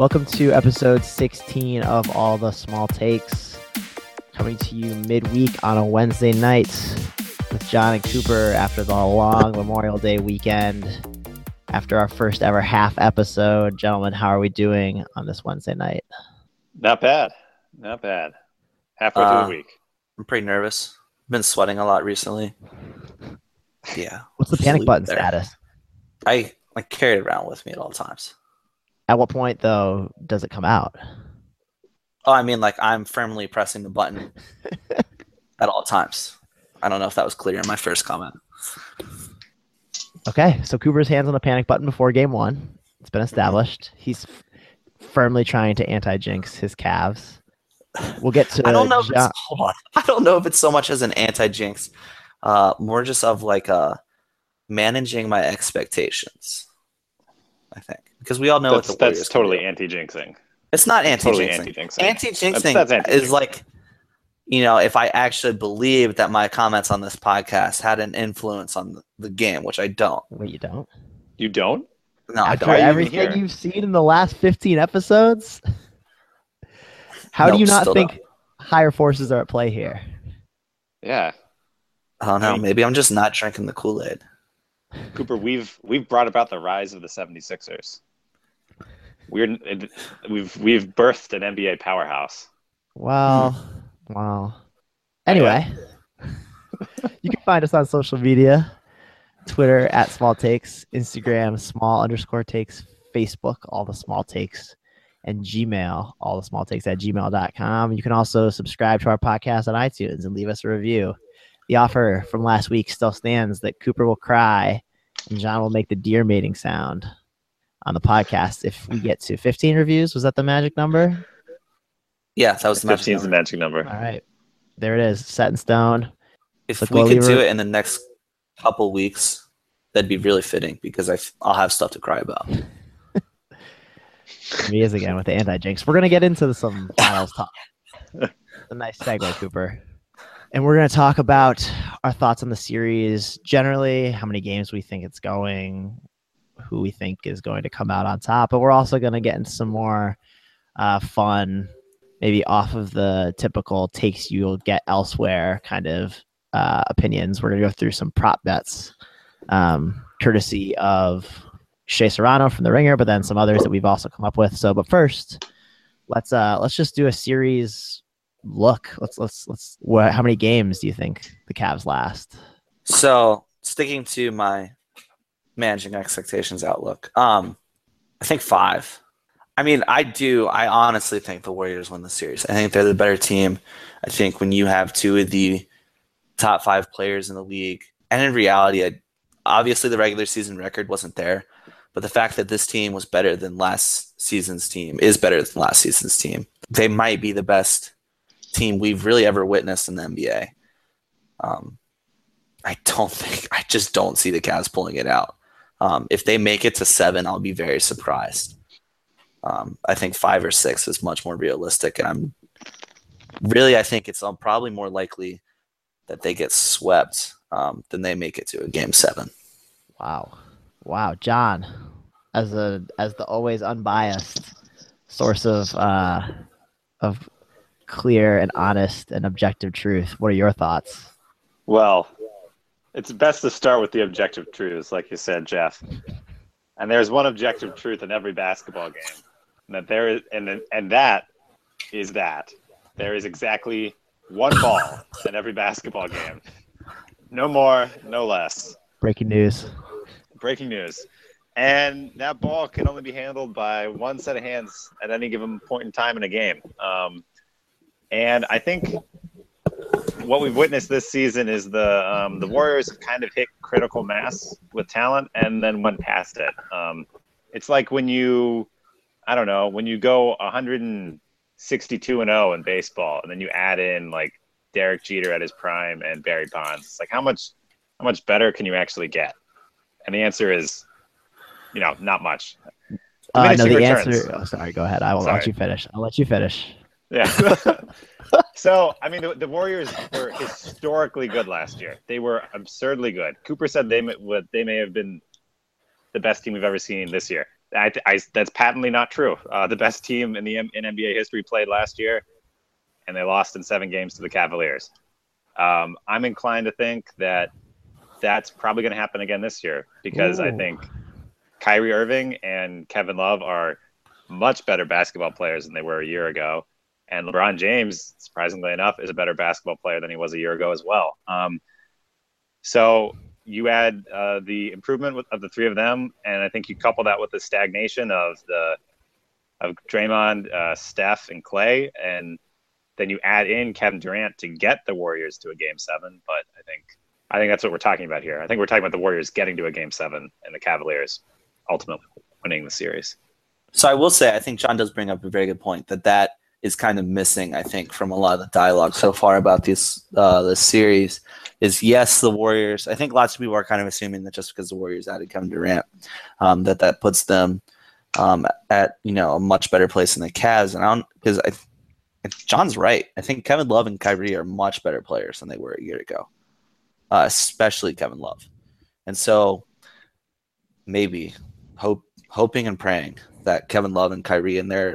Welcome to episode 16 of All the Small Takes, coming to you midweek on a Wednesday night with John and Cooper after the long Memorial Day weekend. After our first ever half episode, gentlemen, how are we doing on this Wednesday night? Not bad. Halfway through the week. I'm pretty nervous. Been sweating a lot recently. Yeah. What's the panic button status? I carry it around with me at all times. At what point, though, does it come out? Oh, I mean, I'm firmly pressing the button at all times. I don't know if that was clear in my first comment. Okay, so Cooper's hands on the panic button before game one. It's been established. He's firmly trying to anti-jinx his Cavs. We'll get to. I don't know. I don't know if it's so much as an anti-jinx, more just of managing my expectations. I think because we all know that's totally anti-jinxing. It's not anti-jinxing. Totally anti-jinxing. Anti-jinxing that's is if I actually believe that my comments on this podcast had an influence on the game, which I don't. Wait, you don't? You don't? No, I don't. After everything you've seen in the last 15 episodes? How do you not think higher forces are at play here? Yeah. I don't know. Maybe I'm just not drinking the Kool-Aid. Cooper, we've brought about the rise of the 76ers. We've birthed an NBA powerhouse. Wow. Anyway, you can find us on social media. Twitter at Small Takes, Instagram small_takes, Facebook All the Small Takes, and Gmail all the small takes at gmail.com. You can also subscribe to our podcast on iTunes and leave us a review. The offer from last week still stands that Cooper will cry and John will make the deer mating sound on the podcast if we get to 15 reviews. Was that the magic number? Yeah, that was the 15 is the magic number. All right. There it is, set in stone. If we could do it in the next couple weeks, that'd be really fitting because I'll have stuff to cry about. He is again with the anti-jinx. We're going to get into some finals talk. A nice segue, Cooper. And we're going to talk about our thoughts on the series generally, how many games we think it's going, who we think is going to come out on top. But we're also going to get into some more fun, maybe off of the typical takes you'll get elsewhere kind of opinions. We're going to go through some prop bets, courtesy of Shea Serrano from The Ringer, but then some others that we've also come up with. So, but first, let's just do a series look. Let's. How many games do you think the Cavs last? So, sticking to my managing expectations outlook, I think 5. I mean, I honestly think the Warriors win the series. I think they're the better team. I think when you have 2 of the top 5 players in the league, and in reality, obviously the regular season record wasn't there, but the fact that this team was better than last season's team is better than last season's team. They might be the best team we've really ever witnessed in the NBA. I just don't see the Cavs pulling it out. If they make it to 7, I'll be very surprised. I think 5 or 6 is much more realistic, and I think it's probably more likely that they get swept than they make it to a game 7. Wow, John, as the always unbiased source of clear and honest and objective truth, what are your thoughts? Well, it's best to start with the objective truths, like you said, Jeff. And there's one objective truth in every basketball game, and that is that there is exactly one ball in every basketball game. No more, no less. Breaking news. And that ball can only be handled by one set of hands at any given point in time in a game. And I think what we've witnessed this season is the Warriors have kind of hit critical mass with talent and then went past it. It's like when you go 162-0 in baseball, and then you add in Derek Jeter at his prime and Barry Bonds. It's like how much better can you actually get? And the answer is, not much. No, the answer. Oh, sorry. Go ahead. I'll let you finish. Yeah. So, I mean, the Warriors were historically good last year. They were absurdly good. Cooper said they may have been the best team we've ever seen this year. That's patently not true. The best team in NBA history played last year, and they lost in 7 games to the Cavaliers. I'm inclined to think that that's probably going to happen again this year because I think Kyrie Irving and Kevin Love are much better basketball players than they were a year ago. And LeBron James, surprisingly enough, is a better basketball player than he was a year ago as well. So you add the improvement of the 3 of them, and I think you couple that with the stagnation of Draymond, Steph, and Clay, and then you add in Kevin Durant to get the Warriors to a Game 7. But I think that's what we're talking about here. I think we're talking about the Warriors getting to a Game 7 and the Cavaliers ultimately winning the series. So I will say, I think John does bring up a very good point that is kind of missing, I think, from a lot of the dialogue so far about this series is, yes, the Warriors. I think lots of people are kind of assuming that just because the Warriors added Kevin Durant, that puts them at, a much better place than the Cavs. And John's right. I think Kevin Love and Kyrie are much better players than they were a year ago, especially Kevin Love. And so maybe hoping and praying that Kevin Love and Kyrie and their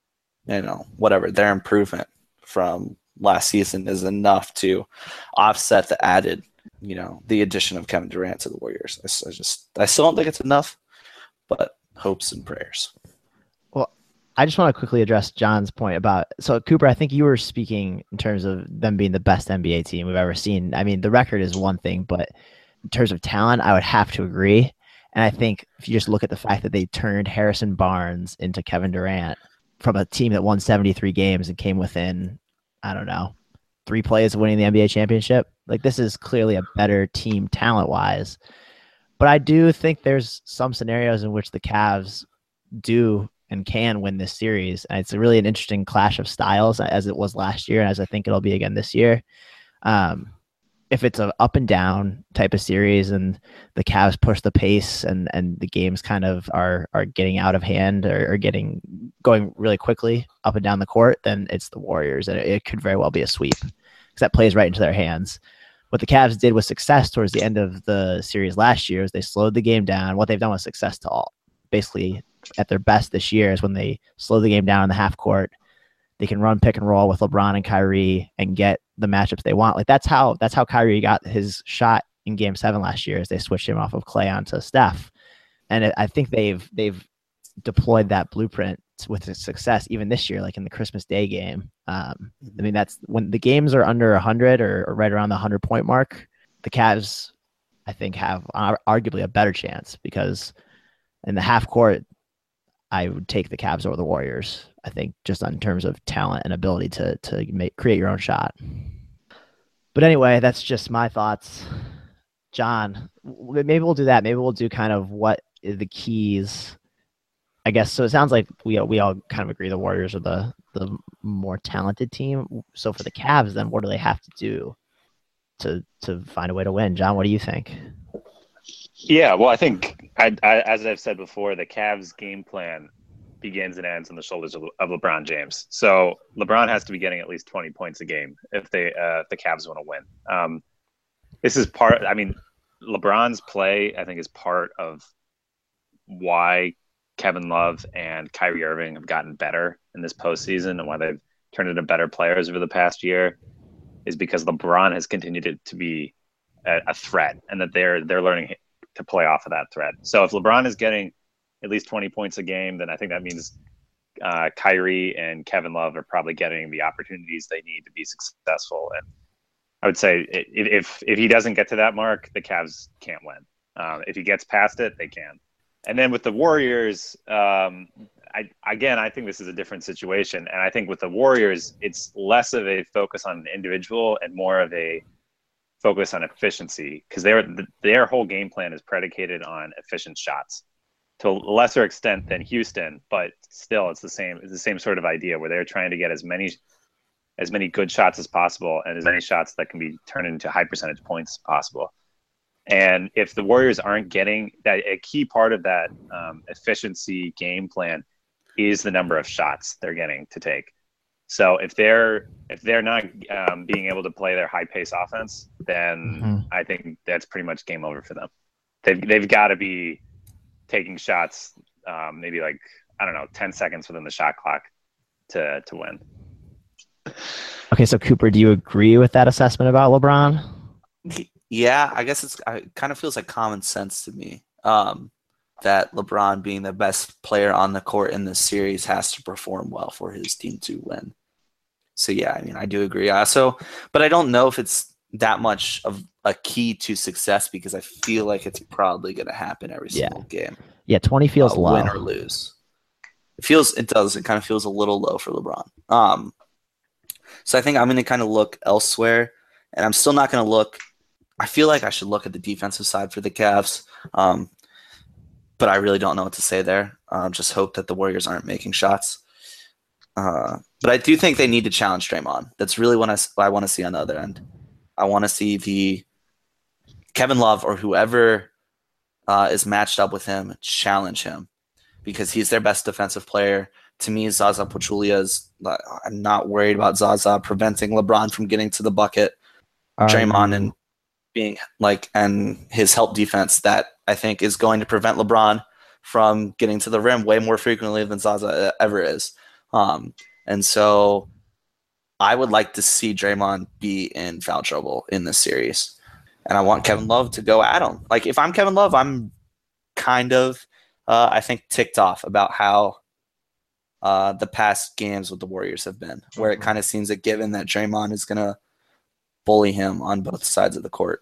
improvement from last season is enough to offset the addition of Kevin Durant to the Warriors. I still don't think it's enough, but hopes and prayers. Well, I just want to quickly address John's point about, so Cooper, I think you were speaking in terms of them being the best NBA team we've ever seen. I mean, the record is one thing, but in terms of talent, I would have to agree. And I think if you just look at the fact that they turned Harrison Barnes into Kevin Durant from a team that won 73 games and came within, 3 plays of winning the NBA championship, like this is clearly a better team talent-wise. But I do think there's some scenarios in which the Cavs do and can win this series. And it's really an interesting clash of styles as it was last year and as I think it'll be again this year. If it's an up and down type of series and the Cavs push the pace and the games kind of are getting out of hand or going really quickly up and down the court, then it's the Warriors. And it could very well be a sweep because that plays right into their hands. What the Cavs did with success towards the end of the series last year is they slowed the game down. What they've done with success basically at their best this year is when they slow the game down in the half court, they can run pick and roll with LeBron and Kyrie and get the matchups they want. Like that's how Kyrie got his shot in Game 7 last year, is they switched him off of Clay onto Steph. And I think they've deployed that blueprint with success even this year, like in the Christmas Day game. I mean, that's when the games are under 100 or right around the 100-point mark, the Cavs, I think, have arguably a better chance because in the half court, I would take the Cavs over the Warriors, I think, just in terms of talent and ability to create your own shot. But anyway, that's just my thoughts. John, maybe we'll do that. Maybe we'll do kind of what is the keys, I guess. So it sounds like we all kind of agree the Warriors are the more talented team. So for the Cavs, then what do they have to do to find a way to win? John, what do you think? Yeah, well, I think, as I've said before, the Cavs' game plan begins and ends on the shoulders of LeBron James. So LeBron has to be getting at least 20 points a game if the Cavs want to win. This is LeBron's play, I think, is part of why Kevin Love and Kyrie Irving have gotten better in this postseason and why they've turned into better players over the past year, is because LeBron has continued to be a threat and that they're learning to play off of that threat. So if LeBron is getting at least 20 points a game, then I think that means Kyrie and Kevin Love are probably getting the opportunities they need to be successful. And I would say if he doesn't get to that mark, the Cavs can't win. If he gets past it, they can. And then with the Warriors, I think this is a different situation. And I think with the Warriors, it's less of a focus on an individual and more of a focus on efficiency, because their whole game plan is predicated on efficient shots to a lesser extent than Houston, but still it's the same sort of idea where they're trying to get as many good shots as possible and as many shots that can be turned into high percentage points as possible. And if the Warriors aren't getting that, a key part of that efficiency game plan is the number of shots they're getting to take. So if they're not being able to play their high pace offense, then I think that's pretty much game over for them. They've got to be taking shots maybe like, I don't know, 10 seconds within the shot clock to win. Okay, so Cooper, do you agree with that assessment about LeBron? Yeah, I guess it kind of feels like common sense to me that LeBron, being the best player on the court in this series, has to perform well for his team to win. So yeah, I mean, I do agree. But I don't know if it's that much of a key to success because I feel like it's probably going to happen every single game. Yeah, 20 feels low. Win or lose. It does. It kind of feels a little low for LeBron. So I think I'm going to kind of look elsewhere, and I'm still not going to look. I feel like I should look at the defensive side for the Cavs, but I really don't know what to say there. Just hope that the Warriors aren't making shots. But I do think they need to challenge Draymond. That's really what I want to see on the other end. I want to see the Kevin Love or whoever is matched up with him challenge him because he's their best defensive player. To me, Zaza Pachulia is. I'm not worried about Zaza preventing LeBron from getting to the bucket. Draymond and being and his help defense that I think is going to prevent LeBron from getting to the rim way more frequently than Zaza ever is. And so I would like to see Draymond be in foul trouble in this series. And I want Kevin Love to go at him. Like, if I'm Kevin Love, I'm kind of, I think, ticked off about how the past games with the Warriors have been, where it kind of seems a given that Draymond is going to bully him on both sides of the court.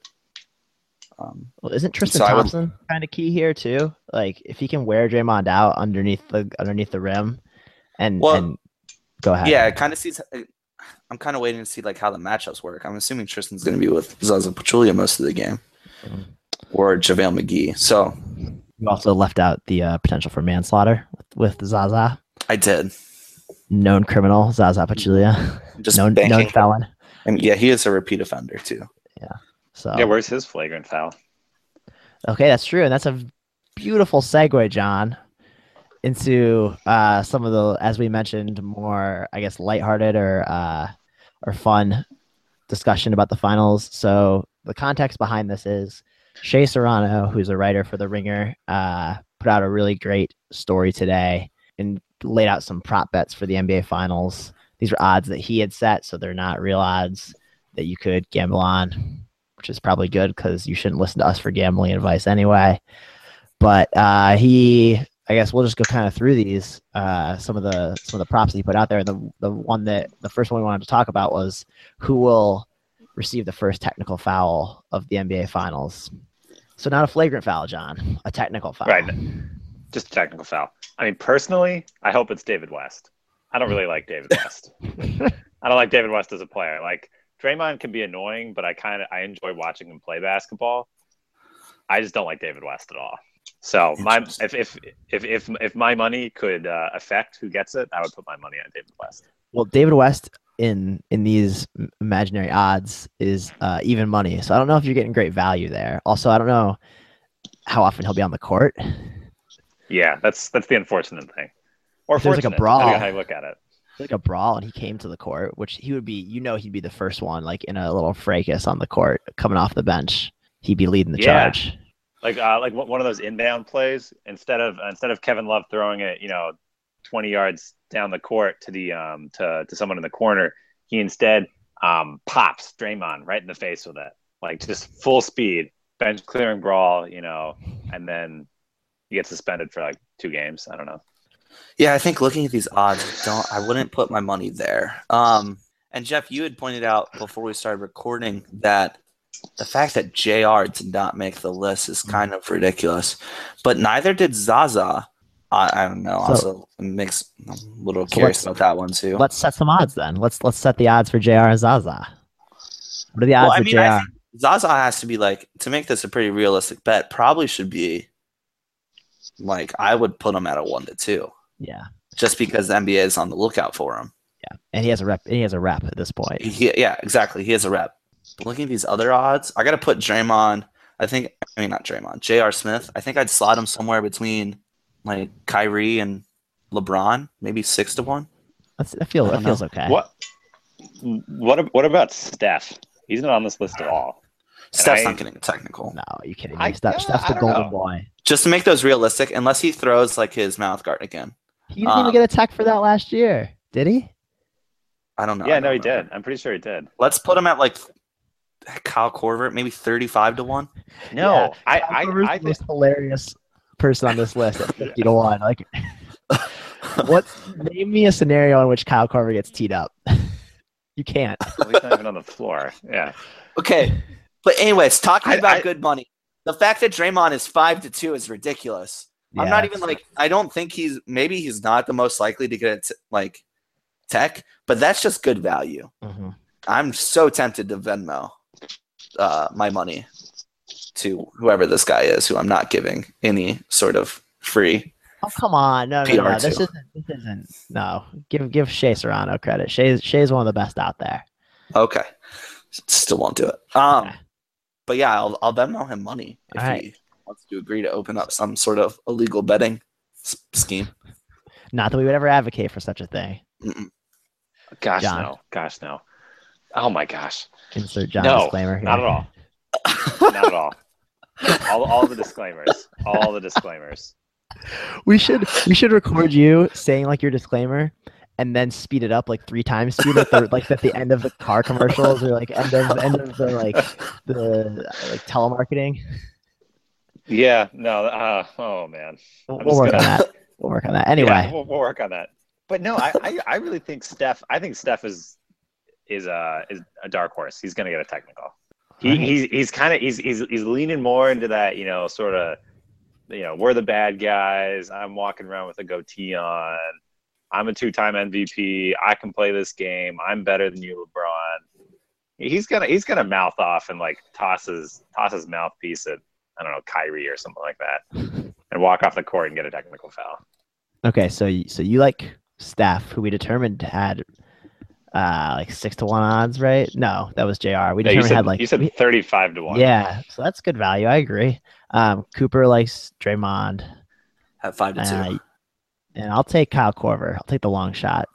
Well, isn't Tristan Thompson kind of key here too? Like, if he can wear Draymond out underneath the rim, and go ahead. Yeah, it kind of sees. I'm kind of waiting to see like how the matchups work. I'm assuming Tristan's going to be with Zaza Pachulia most of the game, or JaVale McGee. So you also left out the potential for manslaughter with Zaza. I did. Known criminal Zaza Pachulia, just known felon. And yeah, he is a repeat offender too. Yeah. So yeah, where's his flagrant foul? Okay, that's true, and that's a beautiful segue, John, into some of the, as we mentioned, more, I guess, lighthearted or fun discussion about the finals. So the context behind this is Shea Serrano, who's a writer for The Ringer, put out a really great story today and laid out some prop bets for the NBA Finals. These are odds that he had set, so they're not real odds that you could gamble on, which is probably good because you shouldn't listen to us for gambling advice anyway. But I guess we'll just go kind of through these, some of the props that he put out there. The first one we wanted to talk about was who will receive the first technical foul of the NBA Finals. So not a flagrant foul, John, a technical foul. Right, just a technical foul. I mean, personally, I hope it's David West. I don't really like David West. I don't like David West as a player. Like, Draymond can be annoying, but I enjoy watching him play basketball. I just don't like David West at all. So if my money could affect who gets it, I would put my money on David West. Well, David West in these imaginary odds is even money. So I don't know if you're getting great value there. Also, I don't know how often he'll be on the court. Yeah, that's the unfortunate thing. Or there's like a brawl. Depending on how you look at it. Like a brawl, and he came to the court, which he would be. He'd be the first one, like in a little fracas on the court, coming off the bench. He'd be leading the charge. Like one of those inbound plays. Instead of Kevin Love throwing it, 20 yards down the court to the to someone in the corner, he instead pops Draymond right in the face with it, like just full speed bench clearing brawl, and then he gets suspended for like 2 games. I don't know. Yeah, I think looking at these odds, I wouldn't put my money there. And Jeff, you had pointed out before we started recording that the fact that JR did not make the list is kind of ridiculous, but neither did Zaza. I don't know. Also, makes a little curious about that one too. Let's set some odds then. Let's set the odds for JR and Zaza. What are the odds for JR? I think Zaza has to be to make this a pretty realistic bet. Probably should be I would put him at a 1-2. Yeah. Just because the NBA is on the lookout for him. Yeah. And he has a rep. At this point. Yeah, exactly. He has a rep. But looking at these other odds, I got to put Draymond. Not Draymond. J.R. Smith. I think I'd slot him somewhere between Kyrie and LeBron, maybe 6-1. That feels okay. What about Steph? He's not on this list at all. Steph's not getting technical. No, are you kidding me? Steph's the golden boy. Just to make those realistic, unless he throws like his mouth guard again. He didn't even get a tech for that last year, did he? I don't know. Yeah, no, he did. I'm pretty sure he did. Let's put him at like Kyle Korver, maybe 35-1. No, Yeah, I the think most hilarious person on this list at 50-1. Like, name me a scenario in which Kyle Korver gets teed up. You can't. well, he's not even on the floor. Yeah. Okay, but anyways, talking about good money, the fact that Draymond is 5-2 is ridiculous. Yeah, I'm not even like, I don't think he's not the most likely to get like tech, but that's just good value. Mm-hmm. I'm so tempted to Venmo my money to whoever this guy is, who I'm not giving any sort of free. Oh, come on. No. This isn't. No. Give Shea Serrano credit. Shea's one of the best out there. Okay. Still won't do it. Okay. But yeah, I'll Venmo him money if he wants to agree to open up some sort of illegal betting scheme. Not that we would ever advocate for such a thing. Mm-mm. Gosh, John. no. Gosh, no. Oh my gosh. Insert John No, disclaimer here. not at all. Not at all. All the disclaimers. All the disclaimers. We should record you saying like your disclaimer and then speed it up like 3 times speed like at the end of the car commercials or like end of the telemarketing. Yeah, no, oh man. We'll work on that. We'll work on that. Anyway. Yeah, we'll work on that. But no, I really think Steph is a dark horse. He's gonna get a technical. He's leaning more into that, sort of, we're the bad guys. I'm walking around with a goatee on. I'm a 2-time MVP. I can play this game. I'm better than you, LeBron. He's gonna mouth off and like toss his mouthpiece at, I don't know, Kyrie or something like that, and walk off the court and get a technical foul. Okay, so you like Steph, who we determined had like 6-1 odds, right? No, that was JR. We determined you said 35-1. Yeah, so that's good value. I agree. Cooper likes Draymond At 5-2. And I'll take Kyle Korver. I'll take the long shot.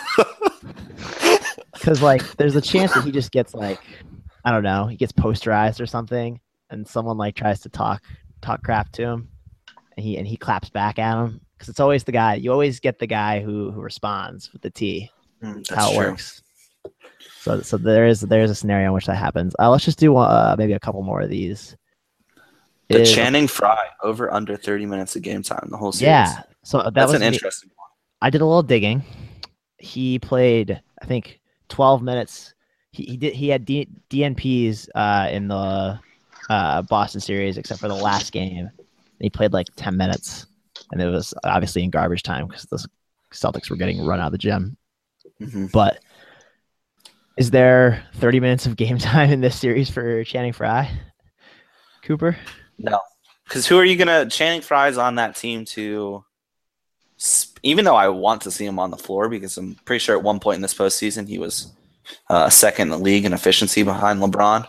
Because like there's a chance that he just gets like, I don't know, he gets posterized or something, and someone like tries to talk crap to him, and he claps back at him. Because it's always the guy. You always get the guy who responds with the T. That's how it true. works. So there is a scenario in which that happens. Let's just do maybe a couple more of these. The Channing Frye over under 30 minutes of game time the whole series. Yeah, so that's an interesting one. I did a little digging. He played, I think, 12 minutes. He had DNPs in the Boston series, except for the last game. He played like 10 minutes, and it was obviously in garbage time because the Celtics were getting run out of the gym. Mm-hmm. But is there 30 minutes of game time in this series for Channing Frye, Cooper? No, because who are you gonna? Channing Frye's on that team to. Even though I want to see him on the floor, because I'm pretty sure at one point in this postseason he was second in the league in efficiency behind LeBron.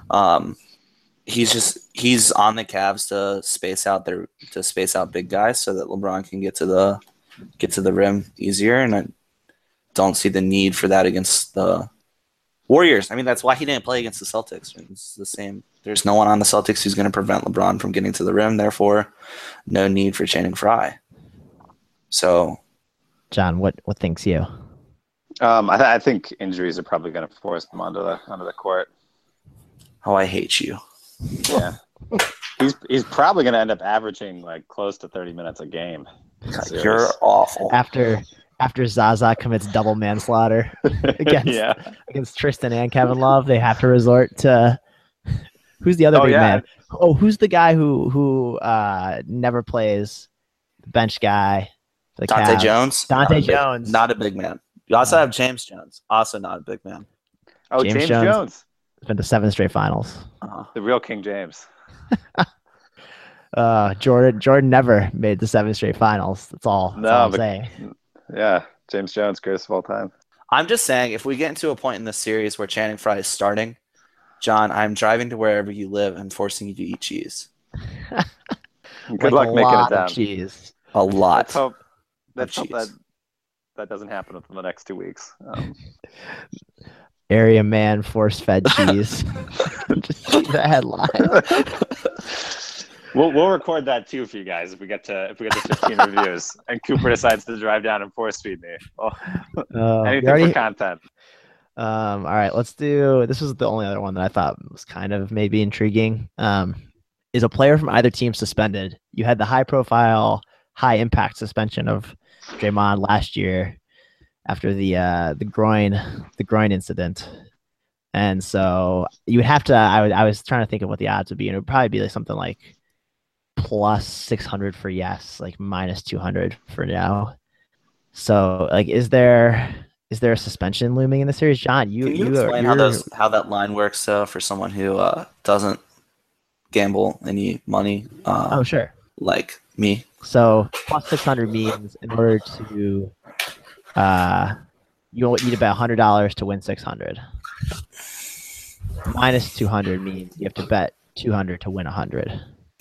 He's on the Cavs to space out big guys so that LeBron can get to the rim easier, and I don't see the need for that against the Warriors. I mean, that's why he didn't play against the Celtics. It's the same. There's no one on the Celtics who's going to prevent LeBron from getting to the rim. Therefore, no need for Channing Frye. So, John, what thinks you? I think injuries are probably going to force them onto the court. Oh, I hate you. Yeah, he's probably going to end up averaging like close to 30 minutes a game. You're awful. After Zaza commits double manslaughter against Tristan and Kevin Love, they have to resort to who's the other big man? Oh, who's the guy who never plays? The bench guy. Dante Jones. Dante Jones. Not a big man. You also have James Jones. Also not a big man. Oh, James Jones. It's been to 7 straight finals. The real King James. Jordan never made the 7 straight finals. That's all I'm saying. Yeah, James Jones, greatest of all time. I'm just saying, if we get into a point in this series where Channing Frye is starting, John, I'm driving to wherever you live and forcing you to eat cheese. Good luck making it down. Cheese. A lot. Let's hope that doesn't happen within the next 2 weeks. Area man force-fed cheese. Just see the headline. We'll record that too for you guys if we get to 15 reviews and Cooper decides to drive down and force feed me. Anything for content. All right, let's do. This was the only other one that I thought was kind of maybe intriguing. Is a player from either team suspended? You had the high-profile, high-impact suspension of Draymond last year after the groin incident, and so you would have to. I was trying to think of what the odds would be, and it would probably be like something like plus 600 for yes, like minus 200 for no. So, like, is there a suspension looming in the series, John? Can you explain how that line works, for someone who doesn't gamble any money? Oh, sure. Like me. So plus 600 means in order to you need about $100 to win 600. Minus 200 means you have to bet 200 to win 100.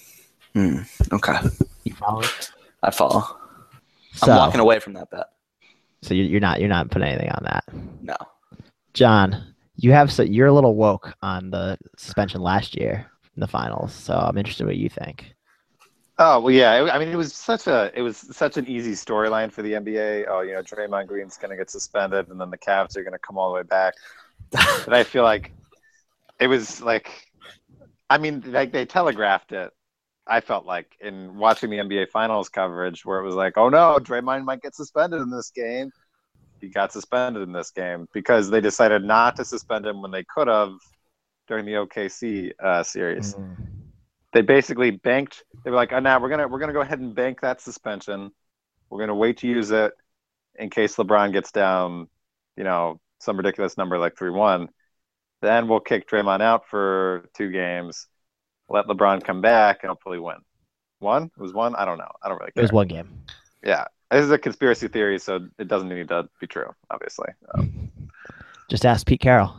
Okay. You follow? I follow. I'm walking away from that bet. So you're not putting anything on that. No. John, you're a little woke on the suspension last year in the finals, so I'm interested in what you think. Oh well, yeah. I mean, it was such an easy storyline for the NBA. Oh, Draymond Green's going to get suspended, and then the Cavs are going to come all the way back. But I feel like it was like, I mean, like they telegraphed it. I felt like in watching the NBA Finals coverage, where it was like, oh no, Draymond might get suspended in this game. He got suspended in this game because they decided not to suspend him when they could have during the OKC series. They basically banked. They were like, oh, now we're gonna go ahead and bank that suspension. We're gonna wait to use it in case LeBron gets down, some ridiculous number like 3-1. Then we'll kick Draymond out for 2 games. Let LeBron come back and hopefully win. One? It was one? I don't know. I don't really care. It was one game. Yeah. This is a conspiracy theory, so it doesn't need to be true, obviously. Just ask Pete Carroll.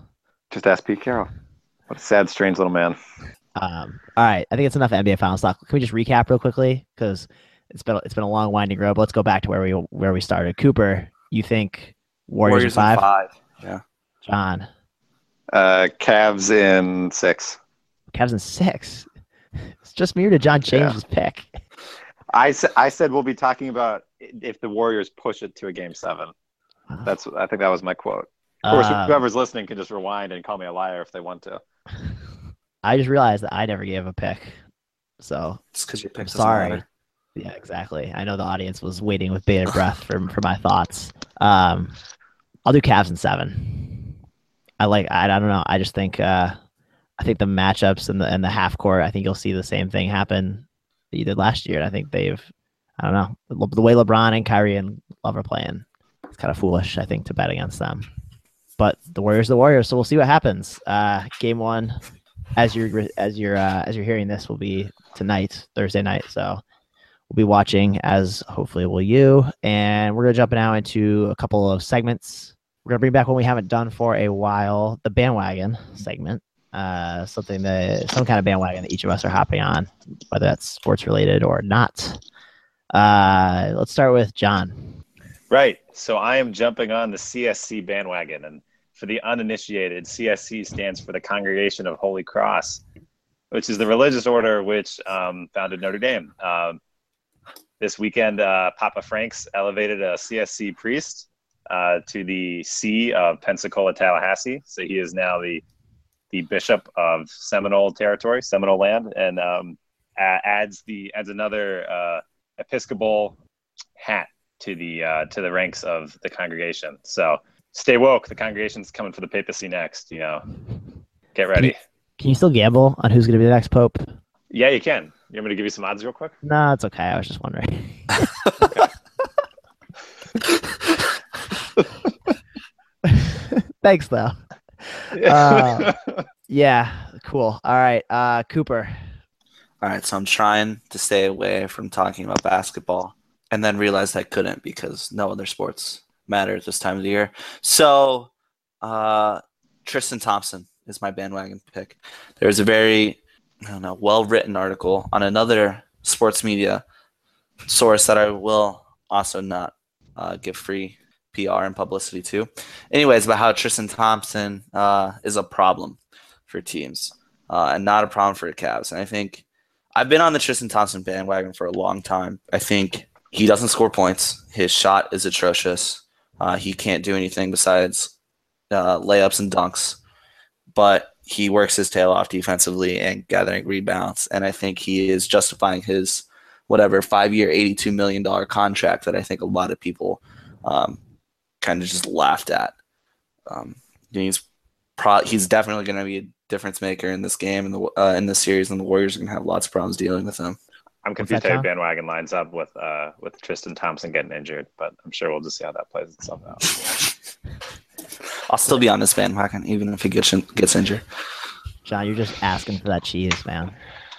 What a sad, strange little man. All right. I think it's enough NBA Finals talk. Can we just recap real quickly? Because it's been a long, winding road. But let's go back to where we started. Cooper, you think Warriors in 5? Yeah. John. Cavs in 6. Cavs in 6. It's just me or did John change his pick? I said we'll be talking about if the Warriors push it to a game 7. I think that was my quote. Of course, whoever's listening can just rewind and call me a liar if they want to. I just realized that I never gave a pick, so it's because your pick. Sorry. Yeah, exactly. I know the audience was waiting with bated breath for my thoughts. I'll do Cavs in 7. I don't know. I just think I think the matchups and the half court, I think you'll see the same thing happen that you did last year. And I think I don't know, the way LeBron and Kyrie and Love are playing, it's kind of foolish, I think, to bet against them. But the Warriors, so we'll see what happens. Game 1, as you're hearing this, will be tonight, Thursday night. So we'll be watching, as hopefully will you. And we're gonna jump now into a couple of segments. We're gonna bring back one we haven't done for a while, the bandwagon segment. Some kind of bandwagon that each of us are hopping on, whether that's sports related or not. Let's start with John. Right. So I am jumping on the CSC bandwagon, and for the uninitiated, CSC stands for the Congregation of Holy Cross, which is the religious order which founded Notre Dame. This weekend, Papa Franks elevated a CSC priest to the see of Pensacola, Tallahassee. So he is now the bishop of Seminole territory, Seminole land, and adds another Episcopal hat to the ranks of the congregation. So stay woke. The congregation's coming for the papacy next. Get ready. Can you still gamble on who's going to be the next pope? Yeah, you can. You want me to give you some odds real quick? No, it's okay. I was just wondering. Thanks, though. Yeah, cool. All right, Cooper. All right, so I'm trying to stay away from talking about basketball, and then realized I couldn't because no other sports matter at this time of the year. So, Tristan Thompson is my bandwagon pick. There's a very, well-written article on another sports media source that I will also not give free PR and publicity to. Anyways, about how Tristan Thompson is a problem for teams and not a problem for the Cavs. And I've been on the Tristan Thompson bandwagon for a long time. I think he doesn't score points. His shot is atrocious. He can't do anything besides layups and dunks. But he works his tail off defensively and gathering rebounds. And I think he is justifying his 5-year, $82 million contract that I think a lot of people kind of just laughed at. He's definitely going to be a difference maker in this game and in this series, and the Warriors are going to have lots of problems dealing with him. I'm confused how your bandwagon lines up with Tristan Thompson getting injured, but I'm sure we'll just see how that plays itself out. I'll still be on this bandwagon even if he gets injured. John, you're just asking for that cheese, man.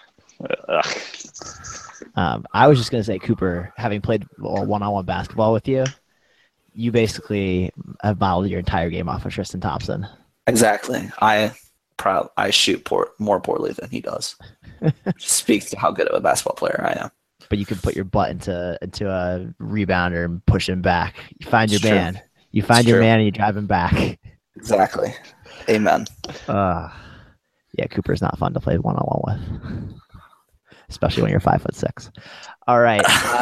I was just going to say, Cooper, having played one-on-one basketball with you, you basically have modeled your entire game off of Tristan Thompson. Exactly. I shoot more poorly than he does. Speaks to how good of a basketball player I am. But you can put your butt into a rebounder and push him back. You find your man. You find your man and you drive him back. Exactly. Amen. Yeah, Cooper's not fun to play one-on-one with, especially when you're 5'6". All right.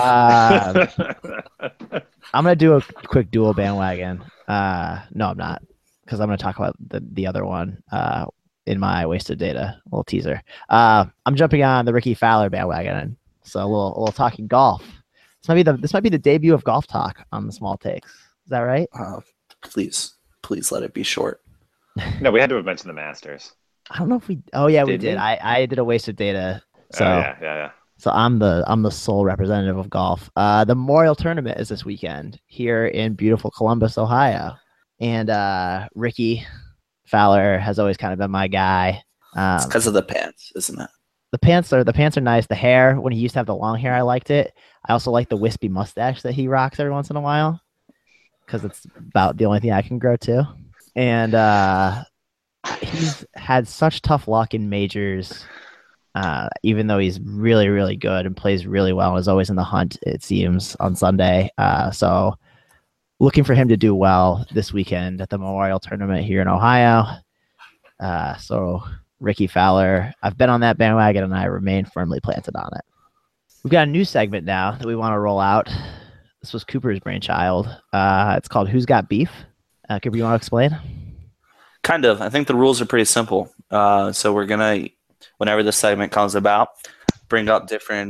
I'm gonna do a quick dual bandwagon. No, I'm not, because I'm gonna talk about the other one in my wasted data. A little teaser. I'm jumping on the Ricky Fowler bandwagon. So a little talking golf. This might be the debut of golf talk on the Small Takes. Is that right? Please let it be short. No, we had to have mentioned the Masters. I don't know if we. Oh yeah, we did. I did a wasted data. So yeah. So I'm the sole representative of golf. The Memorial Tournament is this weekend here in beautiful Columbus, Ohio, and Ricky Fowler has always kind of been my guy. It's because of the pants, isn't it? The pants are nice. The hair, when he used to have the long hair, I liked it. I also like the wispy mustache that he rocks every once in a while, because it's about the only thing I can grow too. And he's had such tough luck in majors, even though he's really, really good and plays really well and is always in the hunt, it seems, on Sunday. So looking for him to do well this weekend at the Memorial Tournament here in Ohio. So Ricky Fowler, I've been on that bandwagon and I remain firmly planted on it. We've got a new segment now that we want to roll out. This was Cooper's brainchild. It's called Who's Got Beef? Cooper, you want to explain? Kind of. I think the rules are pretty simple. So we're going to, whenever this segment comes about, bring up different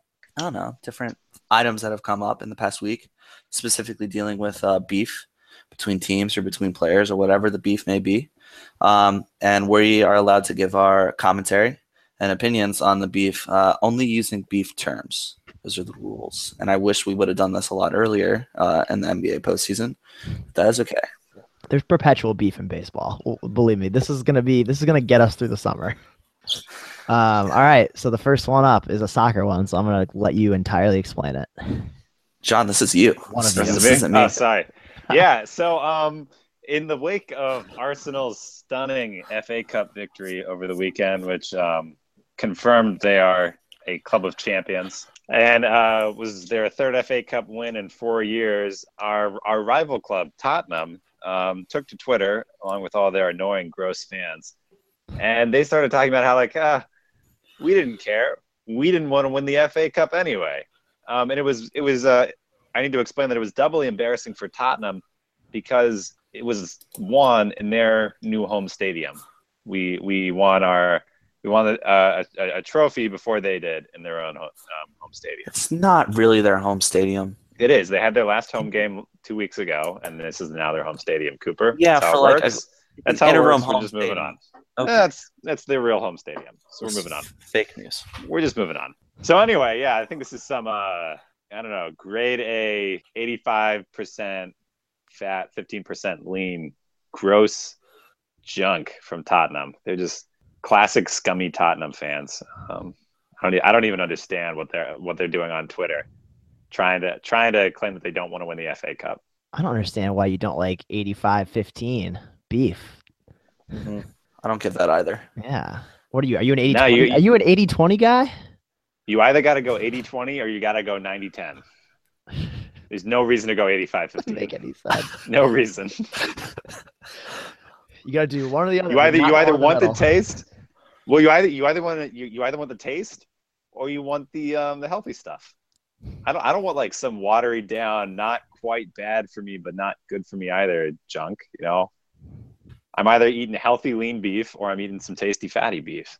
items that have come up in the past week, specifically dealing with beef between teams or between players or whatever the beef may be. And we are allowed to give our commentary and opinions on the beef, only using beef terms. Those are the rules. And I wish we would have done this a lot earlier in the NBA postseason. But that is okay. There's perpetual beef in baseball. Believe me, this is gonna get us through the summer. All right. So the first one up is a soccer one. So I'm gonna let you entirely explain it. John, this is you. This isn't me. Oh, sorry. Yeah. So in the wake of Arsenal's stunning FA Cup victory over the weekend, which confirmed they are a club of champions, and was their third FA Cup win in 4 years, our rival club, Tottenham, took to Twitter along with all their annoying, gross fans, and they started talking about how we didn't care, we didn't want to win the FA Cup anyway, and it was I need to explain that it was doubly embarrassing for Tottenham because it was won in their new home stadium. We won a trophy before they did in their own home stadium. It's not really their home stadium. It is. They had their last home game 2 weeks ago, and this is now their home stadium, Cooper. Yeah, that's how it works. That's how it works. We're just moving on. Okay. That's their real home stadium. So we're moving on. Fake news. We're just moving on. So anyway, yeah, I think this is some grade A, 85% fat, 15% lean, gross junk from Tottenham. They're just classic scummy Tottenham fans. I don't even understand what they're doing on Twitter, trying to claim that they don't want to win the FA Cup. I don't understand why you don't like 85-15 beef. Mm-hmm. I don't get that either. Yeah. What are you? Are you an 80-20? Are you an 80-20 guy? You either got to go 80-20 or you got to go 90-10. There's no reason to go 85-15. Doesn't make any sense. No reason. You got to do one or the other. You either want the taste. Well, you either want the taste, or you want the healthy stuff. I don't want like some watery down, not quite bad for me, but not good for me either junk. I'm either eating healthy lean beef or I'm eating some tasty fatty beef.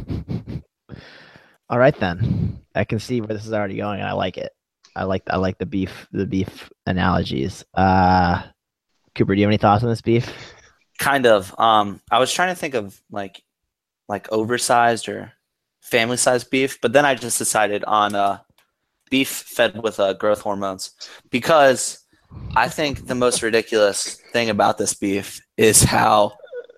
All right then. I can see where this is already going, and I like it. I like the beef analogies. Cooper, do you have any thoughts on this beef? Kind of. I was trying to think of like oversized or family sized beef, but then I just decided on beef fed with growth hormones, because I think the most ridiculous thing about this beef is how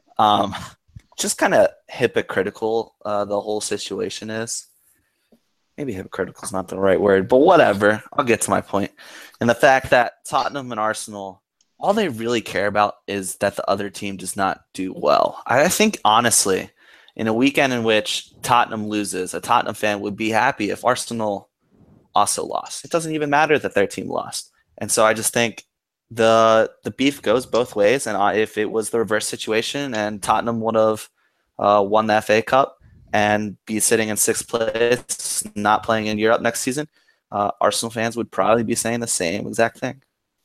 just kind of hypocritical the whole situation is. Maybe hypocritical is not the right word, but whatever. I'll get to my point. And the fact that Tottenham and Arsenal, all they really care about is that the other team does not do well. I think, honestly, in a weekend in which Tottenham loses, a Tottenham fan would be happy if Arsenal also lost. It doesn't even matter that their team lost. And so I just think the beef goes both ways. And if it was the reverse situation and Tottenham would have won the FA Cup and be sitting in 6th place, not playing in Europe next season, Arsenal fans would probably be saying the same exact thing.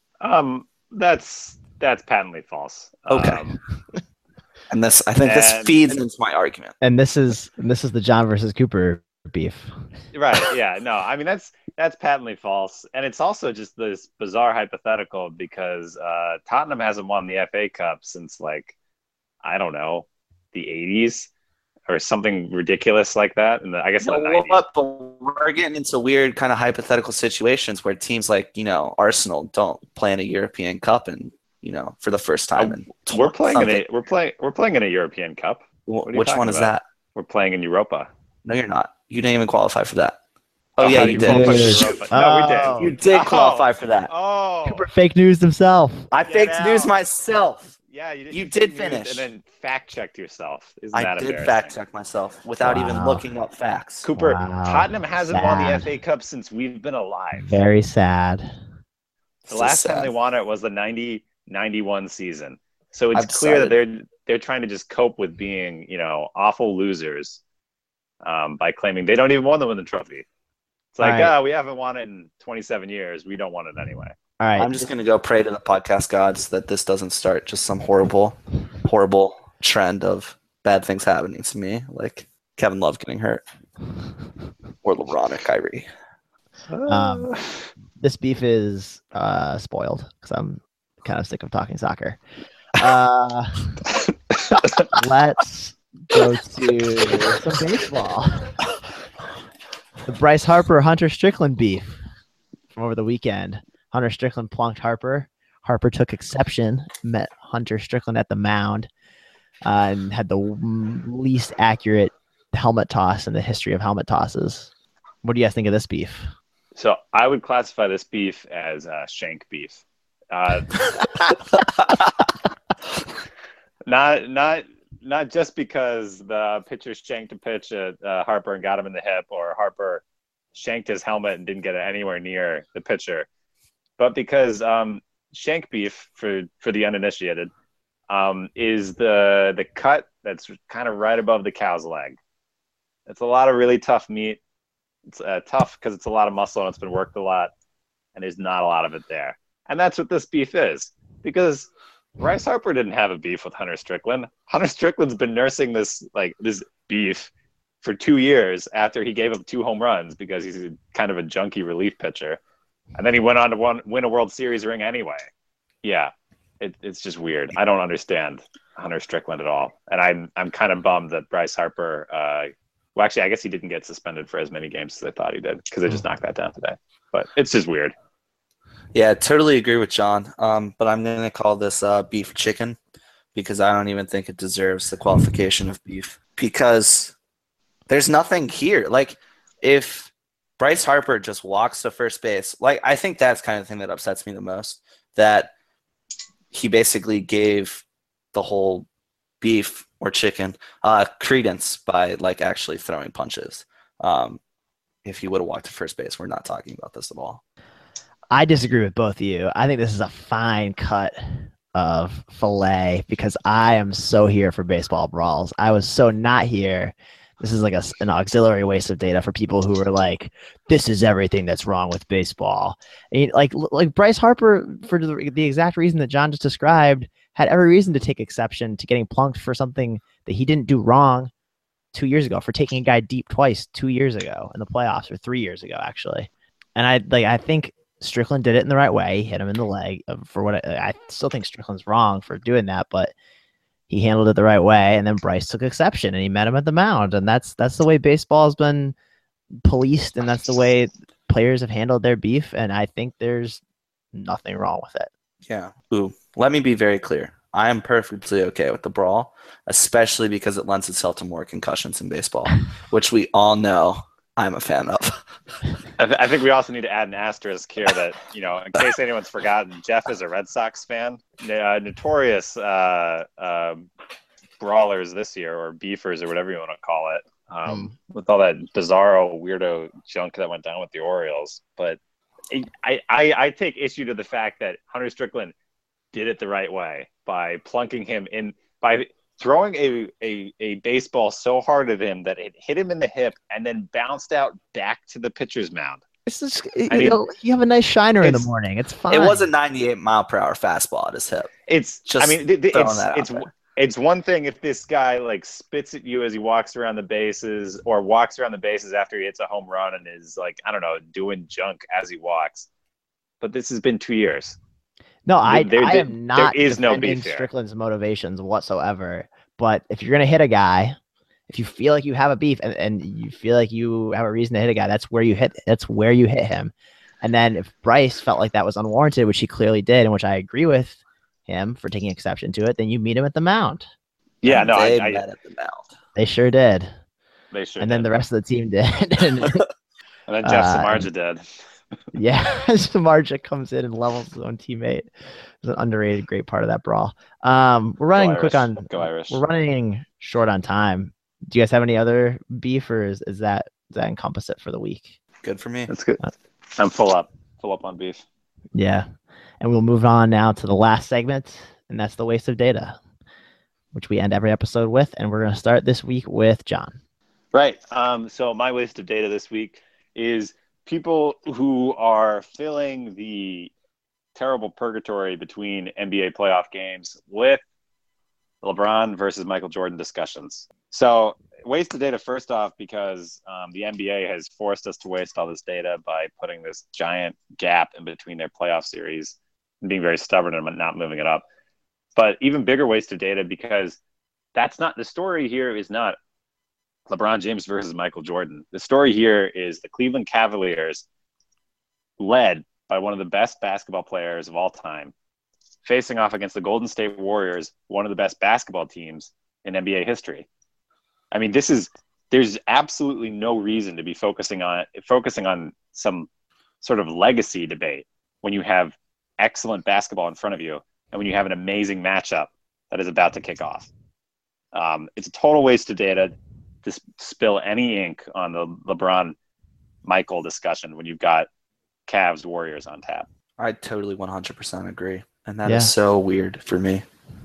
That's patently false. Okay. And this feeds into my argument. And this is the John versus Cooper beef. Right. Yeah. No, I mean, that's patently false. And it's also just this bizarre hypothetical because Tottenham hasn't won the FA Cup since, like, I don't know, the 80s or something ridiculous like that. And I guess in the 90s. But we're getting into weird kind of hypothetical situations where teams like, Arsenal don't play in a European Cup and, for the first time. We're playing in a European Cup. Which one is that? We're playing in Europa. No, you're not. You didn't even qualify for that. Oh, yeah, you did. No, we did. You did qualify for that. Oh. Cooper fake news himself. I faked news myself. Yeah, you did finish. And then fact-checked yourself. I did fact-check myself without even looking up facts. Cooper, Tottenham hasn't won the FA Cup since we've been alive. Very sad. The last time they won it was the 90-91 season. So it's clear that they're trying to just cope with being, awful losers by claiming they don't even want to win the trophy. It's like, we haven't won it in 27 years. We don't want it anyway. All right. I'm just going to go pray to the podcast gods that this doesn't start just some horrible, horrible trend of bad things happening to me, like Kevin Love getting hurt or LeBron or Kyrie. This beef is spoiled because I'm kind of sick of talking soccer. Let's go to some baseball. The Bryce Harper Hunter Strickland beef from over the weekend. Hunter Strickland plunked Harper. Harper took exception, met Hunter Strickland at the mound, and had the least accurate helmet toss in the history of helmet tosses. What do you guys think of this beef? So I would classify this beef as shank beef. Not just because the pitcher shanked a pitch at Harper and got him in the hip, or Harper shanked his helmet and didn't get it anywhere near the pitcher, but because shank beef, for the uninitiated, is the cut that's kind of right above the cow's leg. It's a lot of really tough meat. It's tough because it's a lot of muscle and it's been worked a lot, and there's not a lot of it there. And that's what this beef is, because Bryce Harper didn't have a beef with Hunter Strickland. Hunter Strickland's been nursing this beef for 2 years after he gave up 2 home runs because he's kind of a junky relief pitcher. And then he went on to win a World Series ring anyway. Yeah, it's just weird. I don't understand Hunter Strickland at all. And I'm kind of bummed that Bryce Harper well, actually, I guess he didn't get suspended for as many games as I thought he did because they just knocked that down today. But it's just weird. Yeah, totally agree with John. But I'm going to call this beef chicken because I don't even think it deserves the qualification of beef, because there's nothing here. Like, if Bryce Harper just walks to first base, like, I think that's kind of the thing that upsets me the most, that he basically gave the whole beef or chicken credence by, like, actually throwing punches. If he would have walked to first base, we're not talking about this at all. I disagree with both of you. I think this is a fine cut of filet because I am so here for baseball brawls. I was so not here This is like an auxiliary waste of data for people who are like, this is everything that's wrong with baseball. And like Bryce Harper, for the exact reason that John just described, had every reason to take exception to getting plunked for something that he didn't do wrong 2 years ago, for taking a guy deep twice 2 years ago in the playoffs, or 3 years ago, actually. And I think Strickland did it in the right way. He hit him in the leg for what I still think Strickland's wrong for doing that, but he handled it the right way. And then Bryce took exception and he met him at the mound. And that's the way baseball has been policed. And that's the way players have handled their beef. And I think there's nothing wrong with it. Yeah. Ooh, let me be very clear. I am perfectly okay with the brawl, especially because it lends itself to more concussions in baseball, which we all know I'm a fan of. I think we also need to add an asterisk here that, in case anyone's forgotten, Jeff is a Red Sox fan. Notorious brawlers this year, or beefers, or whatever you want to call it, with all that bizarro, weirdo junk that went down with the Orioles. But I take issue to the fact that Hunter Strickland did it the right way by plunking him in, by throwing a baseball so hard at him that it hit him in the hip and then bounced out back to the pitcher's mound. It's just, you have a nice shiner in the morning. It's fine. It was a 98-mile-per-hour fastball at his hip. It's just, it's one thing if this guy like spits at you as he walks around the bases, or walks around the bases after he hits a home run and is like, I don't know, doing junk as he walks. But this has been 2 years. No, I am not there is no beef Strickland's motivations whatsoever. But if you're going to hit a guy, if you feel like you have a beef and you feel like you have a reason to hit a guy, that's where you hit him. And then if Bryce felt like that was unwarranted, which he clearly did, and which I agree with him for taking exception to it, then you meet him at the mound. Yeah, and no, they met at the mound. They sure did. And then the rest of the team did. And then Jeff Samardzija did. Yeah, Samardzija comes in and levels his own teammate. It's an underrated, great part of that brawl. We're running Go Irish. We're running short on time. Do you guys have any other beef, or does that encompass it for the week? Good for me. That's good. I'm full up on beef. Yeah, and we'll move on now to the last segment, and that's the waste of data, which we end every episode with, and we're going to start this week with John. Right. So my waste of data this week is people who are filling the terrible purgatory between NBA playoff games with LeBron versus Michael Jordan discussions. So waste of data first off because the NBA has forced us to waste all this data by putting this giant gap in between their playoff series and being very stubborn and not moving it up. But even bigger waste of data because that's not the story here. Is not LeBron James versus Michael Jordan. The story here is the Cleveland Cavaliers, led by one of the best basketball players of all time, facing off against the Golden State Warriors, one of the best basketball teams in NBA history. I mean, there's absolutely no reason to be focusing on some sort of legacy debate when you have excellent basketball in front of you and when you have an amazing matchup that is about to kick off. It's a total waste of data to spill any ink on the LeBron-Michael discussion when you've got Cavs Warriors on tap. I totally 100% agree. And that is so weird for me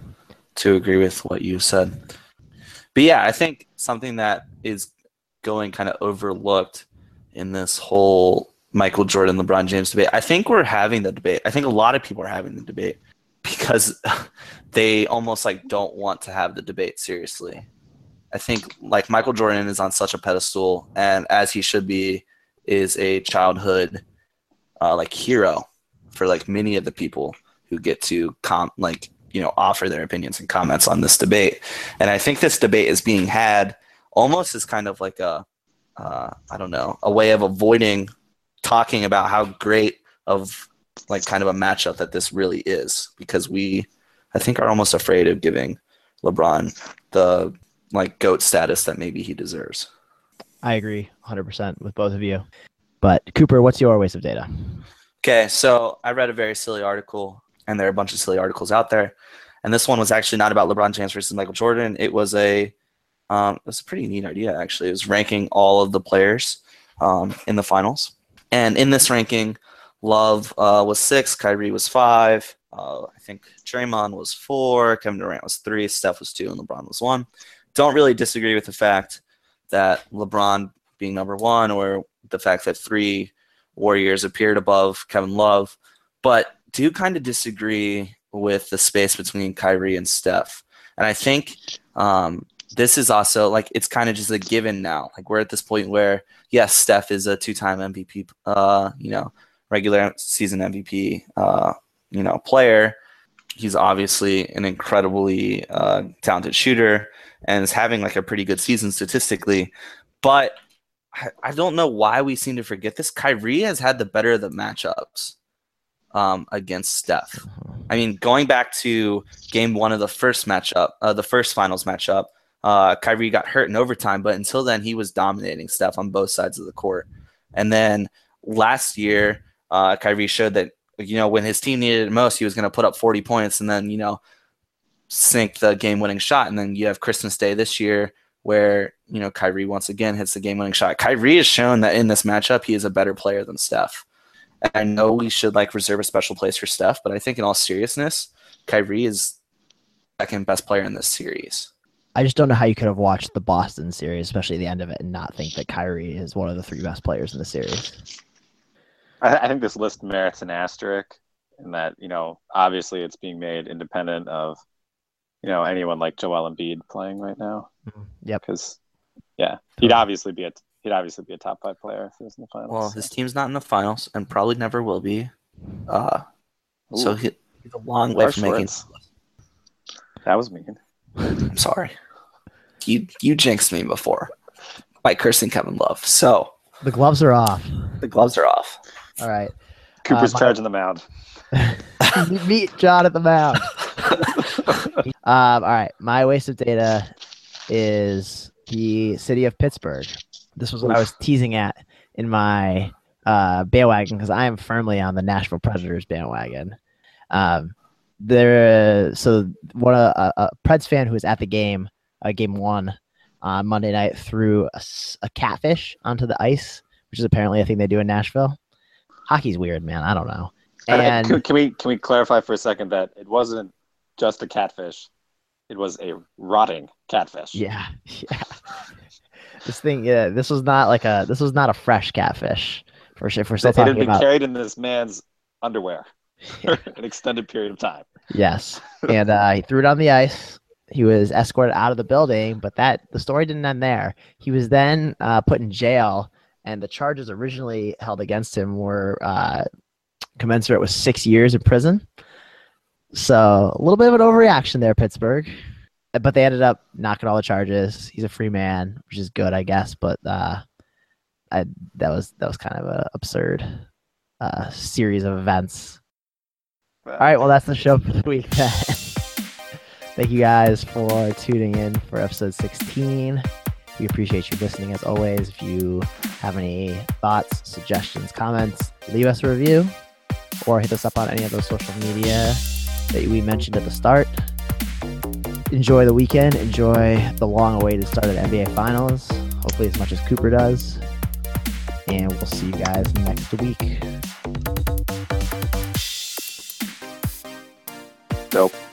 to agree with what you said. But yeah, I think something that is going kind of overlooked in this whole Michael Jordan, LeBron James debate, I think we're having the debate. I think a lot of people are having the debate because they almost like don't want to have the debate seriously. I think like Michael Jordan is on such a pedestal, and as he should be, is a childhood like hero for like many of the people who get to offer their opinions and comments on this debate. And I think this debate is being had almost as kind of like a way of avoiding talking about how great of like kind of a matchup that this really is, because I think are almost afraid of giving LeBron the like GOAT status that maybe he deserves. I agree 100% with both of you. But Cooper, what's your waste of data? Okay, so I read a very silly article, and there are a bunch of silly articles out there. And this one was actually not about LeBron James versus Michael Jordan. It was a pretty neat idea, actually. It was ranking all of the players in the finals. And in this ranking, Love was 6, Kyrie was 5, I think Draymond was 4, Kevin Durant was 3, Steph was 2, and LeBron was 1. Don't really disagree with the fact that LeBron being number one or the fact that 3 Warriors appeared above Kevin Love, but do kind of disagree with the space between Kyrie and Steph. And I think this is also like it's kind of just a given now. Like we're at this point where yes, Steph is a 2-time MVP, regular season MVP, player. He's obviously an incredibly talented shooter and is having like a pretty good season statistically. But I don't know why we seem to forget this. Kyrie has had the better of the matchups against Steph. I mean, going back to game 1 of the first matchup, the first finals matchup, Kyrie got hurt in overtime, but until then he was dominating Steph on both sides of the court. And then last year, Kyrie showed that, when his team needed it most, he was going to put up 40 points and then, sink the game-winning shot. And then you have Christmas Day this year where, Kyrie once again hits the game-winning shot. Kyrie has shown that in this matchup, he is a better player than Steph. And I know we should reserve a special place for Steph, but I think in all seriousness, Kyrie is second best player in this series. I just don't know how you could have watched the Boston series, especially the end of it, and not think that Kyrie is one of the 3 best players in the series. I think this list merits an asterisk in that, obviously it's being made independent of, anyone like Joel Embiid playing right now. Yep. Because, he'd obviously be a top 5 player if he was in the finals. Well, his team's not in the finals and probably never will be. So he's a long way from making. That was mean. I'm sorry. You jinxed me before by cursing Kevin Love. So the gloves are off. The gloves are off. All right. Cooper's charging the mound. Meet John at the mound. All right. My waste of data is the city of Pittsburgh. This was what I was teasing at in my bandwagon because I am firmly on the Nashville Predators bandwagon. So one a Preds fan who was at the game, game 1 on Monday night, threw a catfish onto the ice, which is apparently a thing they do in Nashville. Hockey's weird, man. I don't know. And can we clarify for a second that it wasn't just a catfish; it was a rotting catfish. Yeah. This was not a fresh catfish. For sure. If we're still talking about, it had been carried in this man's underwear for an extended period of time. Yes, and he threw it on the ice. He was escorted out of the building, but the story didn't end there. He was then put in jail, and the charges originally held against him were commensurate with 6 years in prison. So a little bit of an overreaction there, Pittsburgh. But they ended up knocking all the charges. He's a free man, which is good, I guess. But that was kind of an absurd series of events. All right, well, that's the show for the week. Thank you guys for tuning in for episode 16. We appreciate you listening as always. If you have any thoughts, suggestions, comments, leave us a review or hit us up on any of those social media that we mentioned at the start. Enjoy the weekend. Enjoy the long-awaited start of the NBA Finals. Hopefully as much as Cooper does. And we'll see you guys next week. Dope.